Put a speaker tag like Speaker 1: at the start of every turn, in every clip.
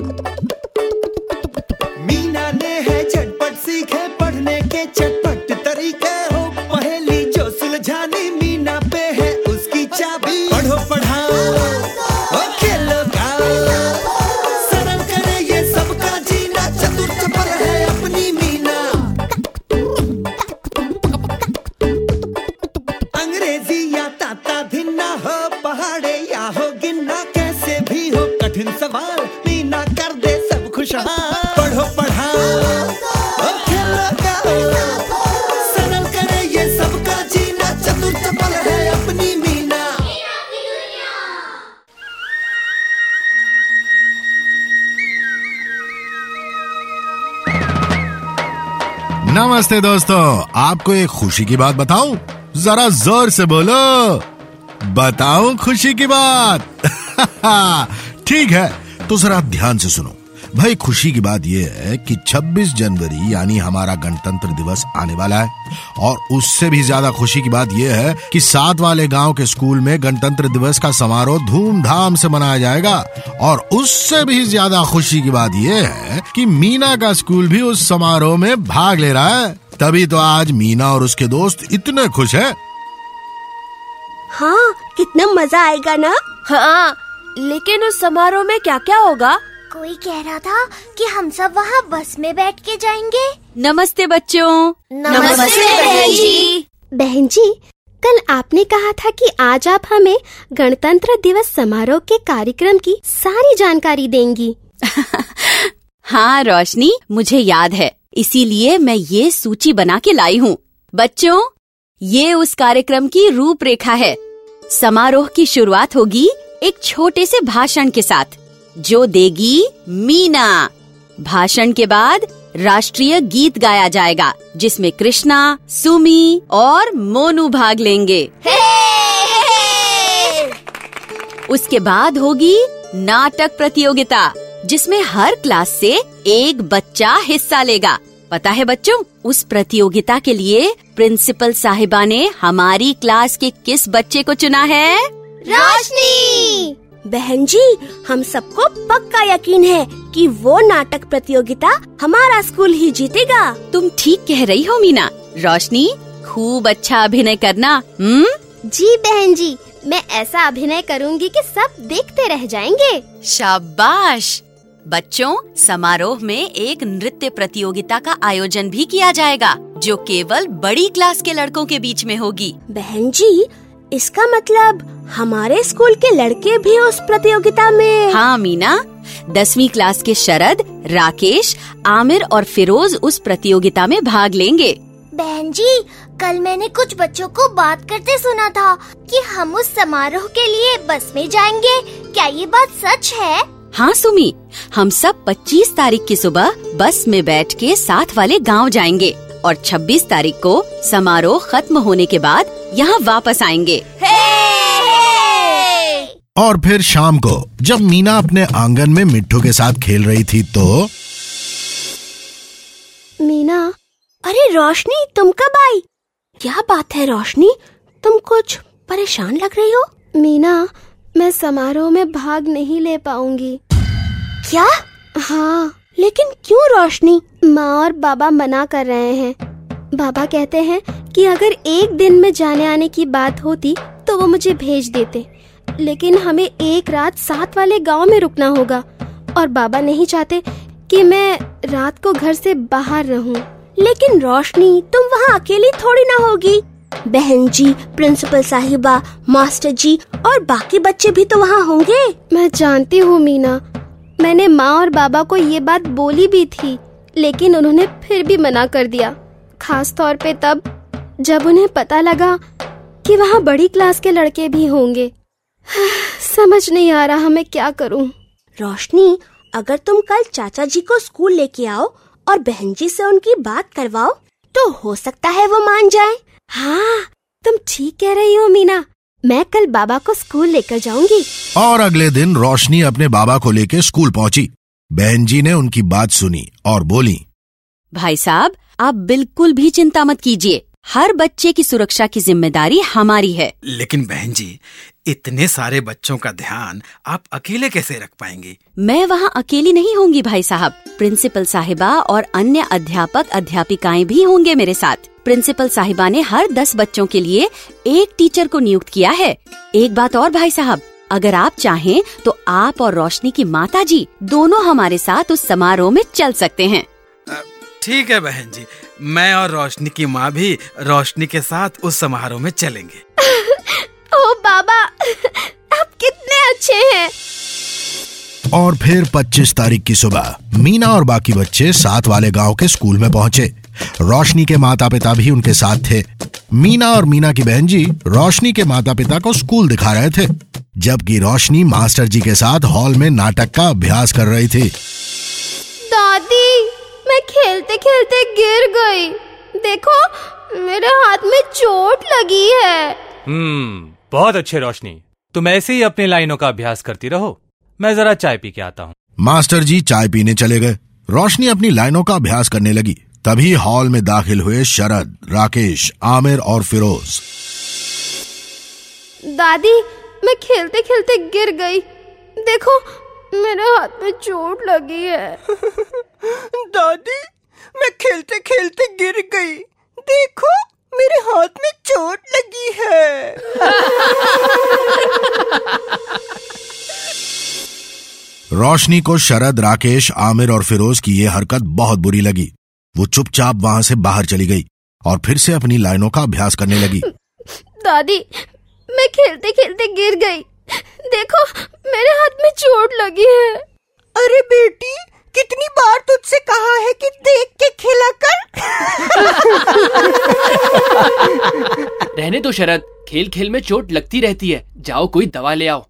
Speaker 1: मीना ने है झटपट सीखे पढ़ने के चटपट तरीके, हो पहेली जो सुलझानी मीना पे है उसकी चाबी। पढ़ो पढ़ाओ और खेलो गाओ, सरल करे ये सबका जीना, चतुर चपल है अपनी मीना। अंग्रेजी या ताता धिन्ना हो, पहाड़े या हो गिनना, कैसे भी हो कठिन सवाल मीना कर दे सब खुशहाल। पढ़ो पढ़ाओ और खेलो गाओ, सरल करे ये सबका जीना, चतुर चपल है अपनी मीना।
Speaker 2: नमस्ते दोस्तों, आपको एक खुशी की बात बताऊं? जरा जोर से बोलो, बताऊं खुशी की बात? ठीक है, तो जरा ध्यान से सुनो भाई। खुशी की बात यह है कि 26 जनवरी यानी हमारा गणतंत्र दिवस आने वाला है, और उससे भी ज्यादा खुशी की बात यह है कि साथ वाले गांव के स्कूल में गणतंत्र दिवस का समारोह धूमधाम से मनाया जाएगा। और उससे भी ज्यादा खुशी की बात यह है कि मीना का स्कूल भी उस समारोह में भाग ले रहा है। तभी तो आज मीना और उसके दोस्त इतने खुश हैं।
Speaker 3: हाँ, कितना मजा आएगा ना।
Speaker 4: हाँ, लेकिन उस समारोह में क्या क्या होगा?
Speaker 5: कोई कह रहा था कि हम सब वहाँ बस में बैठ के जाएंगे।
Speaker 4: नमस्ते बच्चों।
Speaker 5: नमस्ते बहन जी।
Speaker 3: बहन जी, कल आपने कहा था कि आज आप हमें गणतंत्र दिवस समारोह के कार्यक्रम की सारी जानकारी देंगी।
Speaker 4: हाँ रोशनी, मुझे याद है, इसीलिए मैं ये सूची बना के लाई हूँ। बच्चों, ये उस कार्यक्रम की रूपरेखा है। समारोह की शुरुआत होगी एक छोटे से भाषण के साथ, जो देगी मीना। भाषण के बाद राष्ट्रीय गीत गाया जाएगा, जिसमें कृष्णा, सुमी और मोनू भाग लेंगे। उसके बाद होगी नाटक प्रतियोगिता, जिसमें हर क्लास से एक बच्चा हिस्सा लेगा। पता है बच्चों, उस प्रतियोगिता के लिए प्रिंसिपल साहिबा ने हमारी क्लास के किस बच्चे को चुना है?
Speaker 5: रोशनी।
Speaker 3: बहन जी, हम सबको पक्का यकीन है कि वो नाटक प्रतियोगिता हमारा स्कूल ही जीतेगा।
Speaker 4: तुम ठीक कह रही हो मीना। रोशनी, खूब अच्छा अभिनय करना।
Speaker 3: जी बहन जी, मैं ऐसा अभिनय करूंगी कि सब देखते रह जाएंगे।
Speaker 4: शाबाश। बच्चों, समारोह में एक नृत्य प्रतियोगिता का आयोजन भी किया जाएगा, जो केवल बड़ी क्लास के लड़कों के बीच में होगी।
Speaker 3: बहन जी, इसका मतलब हमारे स्कूल के लड़के भी उस प्रतियोगिता में?
Speaker 4: हाँ मीना, 10वीं क्लास के शरद, राकेश, आमिर और फिरोज उस प्रतियोगिता में भाग लेंगे।
Speaker 5: बहन जी, कल मैंने कुछ बच्चों को बात करते सुना था कि हम उस समारोह के लिए बस में जाएंगे। क्या ये बात सच है?
Speaker 4: हाँ सुमी, हम सब 25 तारीख की सुबह बस में बैठ के साथ वाले गांव जाएंगे, और 26 तारीख को समारोह खत्म होने के बाद यहाँ वापस आएंगे।
Speaker 2: और फिर शाम को जब मीना अपने आंगन में मिट्ठू के साथ खेल रही थी तो
Speaker 3: मीना, अरे रोशनी, तुम कब आई? क्या बात है रोशनी, तुम कुछ परेशान लग रही हो? मीना, मैं समारोह में भाग नहीं ले पाऊंगी। क्या? हाँ, लेकिन क्यों रोशनी? माँ और बाबा मना कर रहे हैं। बाबा कहते हैं कि अगर एक दिन में जाने आने की बात होती तो वो मुझे भेज देते, लेकिन हमें एक रात साथ वाले गांव में रुकना होगा, और बाबा नहीं चाहते कि मैं रात को घर से बाहर रहूं। लेकिन रोशनी, तुम वहाँ अकेली थोड़ी ना होगी। बहन जी, प्रिंसिपल साहिबा, मास्टर जी और बाकी बच्चे भी तो वहाँ होंगे। मैं जानती हूँ मीना, मैंने माँ और बाबा को ये बात बोली भी थी, लेकिन उन्होंने फिर भी मना कर दिया। खास तौर पे तब जब उन्हें पता लगा कि वहाँ बड़ी क्लास के लड़के भी होंगे। समझ नहीं आ रहा मैं क्या करूँ। रोशनी, अगर तुम कल चाचा जी को स्कूल लेके आओ और बहन जी से उनकी बात करवाओ, तो हो सकता है वो मान जाए। हाँ, तुम ठीक कह रही हो मीना, मैं कल बाबा को स्कूल लेकर जाऊंगी।
Speaker 2: और अगले दिन रोशनी अपने बाबा को लेकर स्कूल पहुंची। बहन जी ने उनकी बात सुनी और बोली,
Speaker 4: भाई साहब, आप बिल्कुल भी चिंता मत कीजिए, हर बच्चे की सुरक्षा की जिम्मेदारी हमारी है।
Speaker 1: लेकिन बहन जी, इतने सारे बच्चों का ध्यान आप अकेले कैसे रख पाएंगी?
Speaker 4: मैं वहाँ अकेली नहीं होंगी भाई साहब। प्रिंसिपल साहिबा और अन्य अध्यापक अध्यापिकाएं भी होंगे मेरे साथ। प्रिंसिपल साहिबा ने हर 10 बच्चों के लिए एक टीचर को नियुक्त किया है। एक बात और भाई साहब, अगर आप चाहें तो आप और रोशनी की माता जी दोनों हमारे साथ उस समारोह में चल सकते हैं।
Speaker 1: ठीक है बहन जी, मैं और रोशनी की माँ भी रोशनी के साथ उस समारोह में चलेंगे।
Speaker 3: ओ बाबा, आप कितने अच्छे हैं।
Speaker 2: और फिर 25 तारीख की सुबह मीना और बाकी बच्चे साथ वाले गांव के स्कूल में पहुंचे। रोशनी के माता पिता भी उनके साथ थे। मीना और मीना की बहन जी रोशनी के माता पिता को स्कूल दिखा रहे थे, जबकि रोशनी मास्टर जी के साथ हॉल में नाटक का अभ्यास कर रही थी।
Speaker 3: दादी, मैं खेलते खेलते गिर गई। देखो, मेरे हाथ में चोट लगी है।
Speaker 6: बहुत अच्छे रोशनी, तुम ऐसे ही अपनी लाइनों का अभ्यास करती रहो। मैं जरा चाय पी के आता हूँ।
Speaker 2: मास्टर जी चाय पीने चले गए। रोशनी अपनी लाइनों का अभ्यास करने लगी। तभी हॉल में दाखिल हुए शरद, राकेश, आमिर और फिरोज।
Speaker 3: दादी, मैं खेलते खेलते गिर गई। देखो, मेरे हाथ में चोट लगी है।
Speaker 7: दादी, मैं खेलते खेलते गिर गई। देखो, मेरे हाथ में चोट लगी है।
Speaker 2: रोशनी को शरद, राकेश, आमिर और फिरोज की ये हरकत बहुत बुरी लगी। वो चुपचाप वहां से बाहर चली गई और फिर से अपनी लाइनों का अभ्यास करने लगी।
Speaker 3: दादी, मैं खेलते खेलते गिर गई। देखो, मेरे हाथ में चोट लगी है।
Speaker 7: अरे बेटी, कितनी बार तुझसे कहा है कि देख के खेला कर।
Speaker 8: रहने दो शरद, खेल खेल में चोट लगती रहती है। जाओ कोई दवा ले आओ।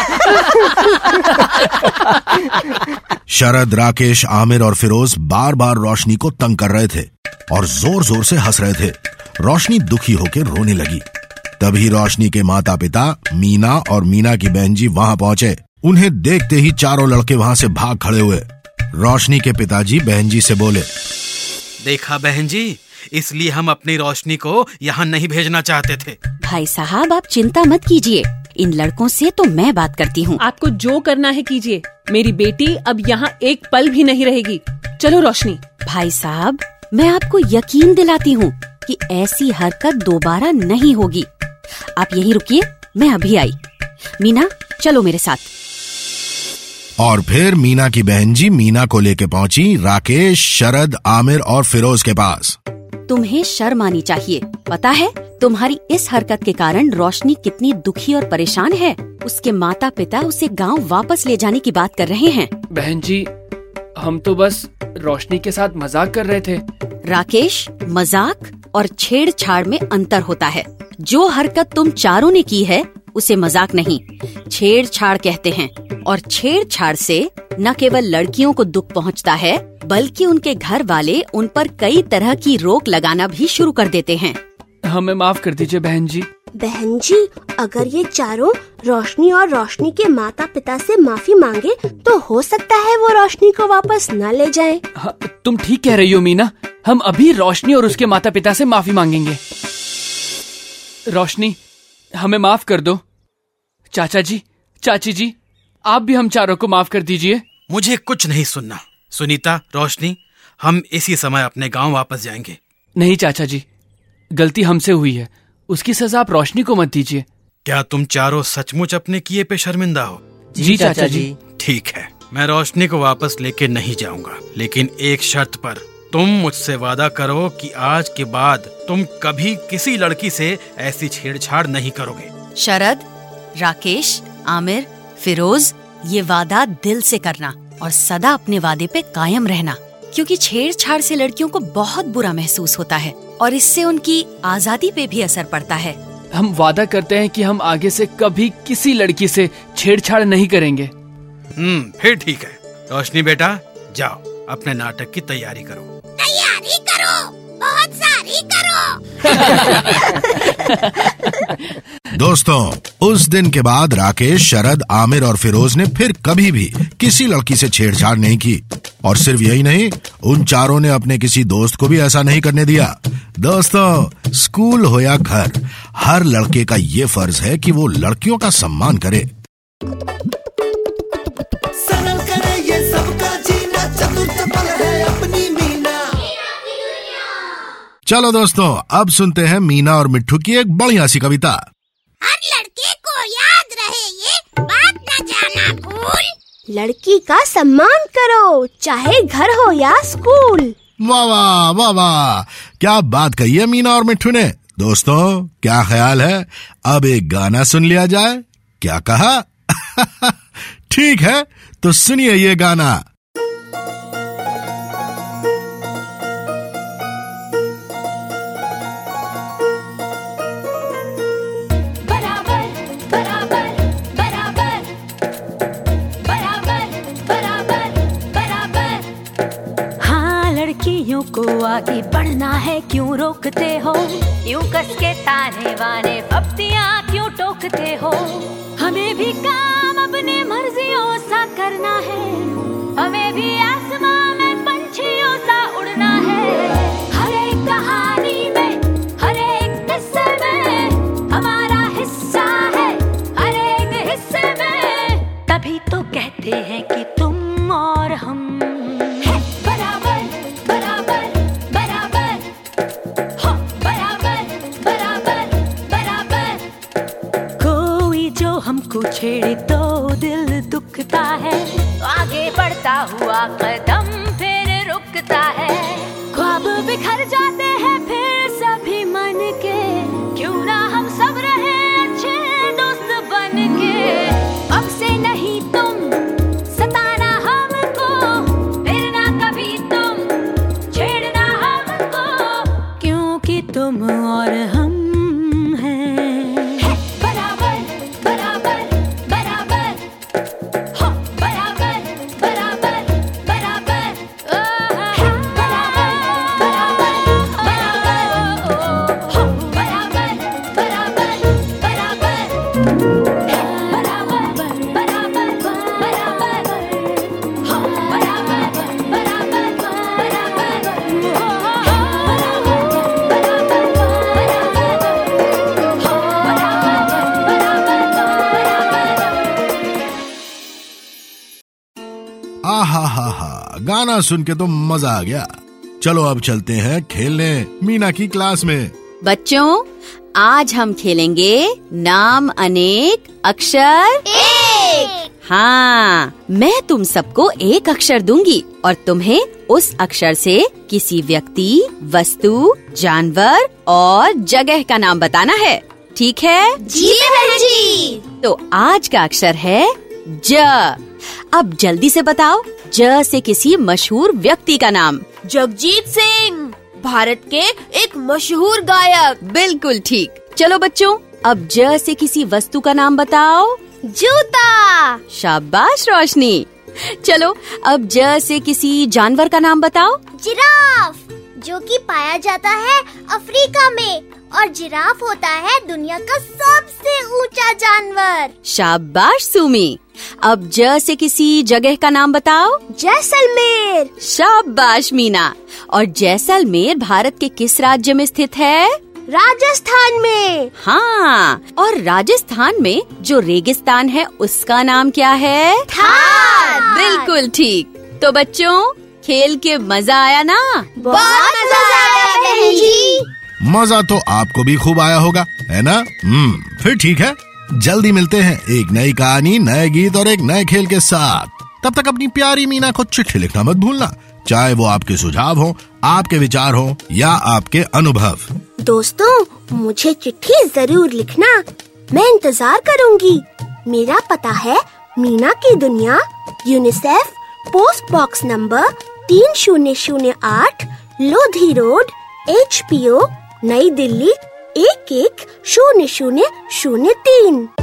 Speaker 2: शरद, राकेश, आमिर और फिरोज बार बार रोशनी को तंग कर रहे थे और जोर जोर से हंस रहे थे। रोशनी दुखी होकर रोने लगी। तभी रोशनी के माता पिता मीना और मीना की बहन जी वहां पहुंचे। उन्हें देखते ही चारों लड़के वहां से भाग खड़े हुए। रोशनी के पिताजी बहन जी से बोले,
Speaker 1: देखा बहन जी, इसलिए हम अपनी रोशनी को यहाँ नहीं भेजना चाहते थे।
Speaker 4: भाई साहब, आप चिंता मत कीजिए, इन लड़कों से तो मैं बात करती हूँ।
Speaker 9: आपको जो करना है कीजिए। मेरी बेटी अब यहाँ एक पल भी नहीं रहेगी। चलो रोशनी।
Speaker 4: भाई साहब, मैं आपको यकीन दिलाती हूँ कि ऐसी हरकत दोबारा नहीं होगी। आप यहीं रुकिए, मैं अभी आई। मीना, चलो मेरे साथ।
Speaker 2: और फिर मीना की बहन जी मीना को लेके पहुंची राकेश, शरद, आमिर और फिरोज के पास।
Speaker 4: तुम्हें शर्म आनी चाहिए। पता है तुम्हारी इस हरकत के कारण रोशनी कितनी दुखी और परेशान है। उसके माता पिता उसे गांव वापस ले जाने की बात कर रहे हैं।
Speaker 8: बहन जी, हम तो बस रोशनी के साथ मजाक कर रहे थे।
Speaker 4: राकेश, मजाक और छेड़छाड़ में अंतर होता है। जो हरकत तुम चारों ने की है उसे मजाक नहीं, छेड़छाड़ कहते हैं। और छेड़छाड़ से न केवल लड़कियों को दुख पहुंचता है, बल्कि उनके घर वाले उन पर कई तरह की रोक लगाना भी शुरू कर देते हैं।
Speaker 8: हमें माफ कर दीजिए बहन जी।
Speaker 3: बहन जी, अगर ये चारों रोशनी और रोशनी के माता पिता से माफी मांगे तो हो सकता है वो रोशनी को वापस न ले जाएं।
Speaker 8: हाँ, तुम ठीक कह रही हो मीना। हम अभी रोशनी और उसके माता पिता से माफी मांगेंगे। रोशनी, हमें माफ कर दो। चाचा जी, चाची जी, आप भी हम चारों को माफ कर दीजिए।
Speaker 1: मुझे कुछ नहीं सुनना। सुनीता, रोशनी, हम इसी समय अपने गांव वापस जाएंगे।
Speaker 8: नहीं चाचा जी, गलती हमसे हुई है। उसकी सजा आप रोशनी को मत दीजिए।
Speaker 1: क्या तुम चारों सचमुच अपने किए पे शर्मिंदा हो?
Speaker 8: जी चाचा जी।
Speaker 1: ठीक है, मैं रोशनी को वापस लेके नहीं जाऊंगा, लेकिन एक शर्त पर। तुम मुझसे वादा करो कि आज के बाद तुम कभी किसी लड़की से ऐसी छेड़छाड़ नहीं करोगे।
Speaker 4: शरद, राकेश, आमिर, फिरोज, ये वादा दिल से करना और सदा अपने वादे पे कायम रहना, क्योंकि छेड़छाड़ से लड़कियों को बहुत बुरा महसूस होता है और इससे उनकी आजादी पे भी असर पड़ता है।
Speaker 8: हम वादा करते हैं कि हम आगे से कभी किसी लड़की से छेड़छाड़ नहीं करेंगे।
Speaker 1: फिर ठीक है। रोशनी बेटा, जाओ अपने नाटक की तैयारी करो।
Speaker 5: तैयारी करो, बहुत सारी करो।
Speaker 2: दोस्तों, उस दिन के बाद राकेश, शरद, आमिर और फिरोज ने फिर कभी भी किसी लड़की से छेड़छाड़ नहीं की। और सिर्फ यही नहीं, उन चारों ने अपने किसी दोस्त को भी ऐसा नहीं करने दिया। दोस्तों, स्कूल हो या घर, हर लड़के का ये फर्ज है कि वो लड़कियों का सम्मान करे।
Speaker 1: सरल करे ये सबका जीना, चतुर पल है अपनी मीना।
Speaker 2: चलो दोस्तों, अब सुनते हैं मीना और मिट्ठू की एक बढ़िया सी कविता।
Speaker 5: हर लड़के को याद रहे ये बात न जाना भूल,
Speaker 3: लड़की का सम्मान करो, चाहे घर हो या स्कूल।
Speaker 2: वाह वाह वाह वाह, क्या बात कही है मीना और मिट्ठू ने। दोस्तों, क्या ख्याल है, अब एक गाना सुन लिया जाए? क्या कहा? ठीक है, तो सुनिए ये गाना।
Speaker 10: लड़कियों को आगे बढ़ना है, क्यों रोकते हो? यूं कस के ताने बाने पप्तियां क्यों टोकते हो? हमें भी काम अपनी मर्जियों सा करना है, हमें भी आसमां में पंछियों सा उड़ना है। हर एक कहानी में, हर एक किस्से में हमारा हिस्सा है, हर एक हिस्से में। तभी तो कहते हैं कि तुम और हम हमको छेड़े तो दिल दुखता है, तो आगे बढ़ता हुआ कदम फिर रुकता है। ख्वाब बिखर जाते हैं फिर सभी मन के, क्यों ना हम सब रहे अच्छे दोस्त बन के। अब से नहीं तुम सताना हमको, फिर ना कभी तुम छेड़ना हमको, क्योंकि तुम और हम
Speaker 2: आहा, गाना सुन के तो मजा आ गया। चलो अब चलते हैं खेलने मीना की क्लास में।
Speaker 4: बच्चों, आज हम खेलेंगे नाम अनेक अक्षर
Speaker 5: एक।
Speaker 4: हाँ, मैं तुम सबको एक अक्षर दूंगी और तुम्हें उस अक्षर से किसी व्यक्ति, वस्तु, जानवर और जगह का नाम बताना है। ठीक है?
Speaker 5: जी बहन जी।
Speaker 4: तो आज का अक्षर है ज। अब जल्दी से बताओ, ज से किसी मशहूर व्यक्ति का नाम।
Speaker 3: जगजीत सिंह, भारत के एक मशहूर गायक।
Speaker 4: बिल्कुल ठीक। चलो बच्चों, अब ज से किसी वस्तु का नाम बताओ।
Speaker 3: जूता।
Speaker 4: शाबाश रोशनी। चलो अब ज से किसी जानवर का नाम बताओ।
Speaker 5: जिराफ, जो कि पाया जाता है अफ्रीका में, और जिराफ होता है दुनिया का सबसे ऊंचा जानवर।
Speaker 4: शाबाश सुमी। अब ज से किसी जगह का नाम बताओ।
Speaker 3: जैसलमेर।
Speaker 4: शाबाश मीना। और जैसलमेर भारत के किस राज्य में स्थित है?
Speaker 3: राजस्थान में।
Speaker 4: हाँ, और राजस्थान में जो रेगिस्तान है उसका नाम क्या है?
Speaker 5: थार।
Speaker 4: बिल्कुल ठीक। तो बच्चों, खेल के मजा आया ना?
Speaker 5: बहुत मजा आया बहन जी।
Speaker 2: मजा तो आपको भी खूब आया होगा, है ना? फिर ठीक है, जल्दी मिलते हैं एक नई कहानी, नए गीत और एक नए खेल के साथ। तब तक अपनी प्यारी मीना को चिट्ठी लिखना मत भूलना, चाहे वो आपके सुझाव हो, आपके विचार हो या आपके अनुभव।
Speaker 3: दोस्तों, मुझे चिट्ठी जरूर लिखना, मैं इंतजार करूंगी। मेरा पता है मीना की दुनिया, UNICEF, post box number 3008, Lodhi road, HPO, New Delhi 11003।